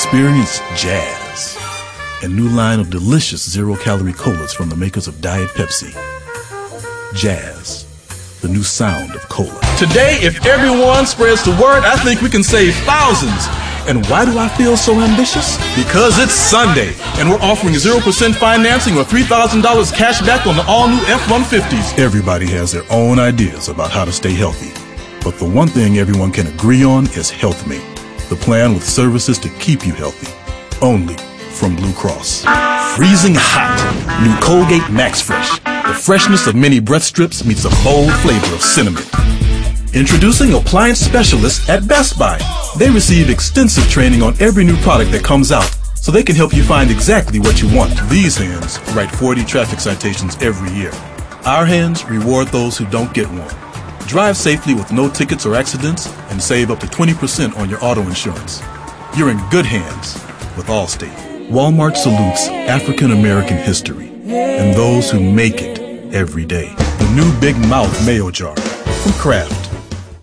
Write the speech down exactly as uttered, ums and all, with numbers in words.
Experience Jazz, a new line of delicious zero-calorie colas from the makers of Diet Pepsi. Jazz, the new sound of cola. Today, if everyone spreads the word, I think we can save thousands. And why do I feel so ambitious? Because it's Sunday, and we're offering zero percent financing or three thousand dollars cash back on the all-new F one fifties. Everybody has their own ideas about how to stay healthy. But the one thing everyone can agree on is HealthMate, the plan with services to keep you healthy. Only from Blue Cross. Freezing hot. New Colgate Max Fresh. The freshness of mini breath strips meets a bold flavor of cinnamon. Introducing Appliance Specialists at Best Buy. They receive extensive training on every new product that comes out, so they can help you find exactly what you want. These hands write forty traffic citations every year. Our hands reward those who don't get one. Drive safely with no tickets or accidents and save up to twenty percent on your auto insurance. You're in good hands with Allstate. Walmart salutes African American history and those who make it every day. The new Big Mouth Mayo Jar from Kraft.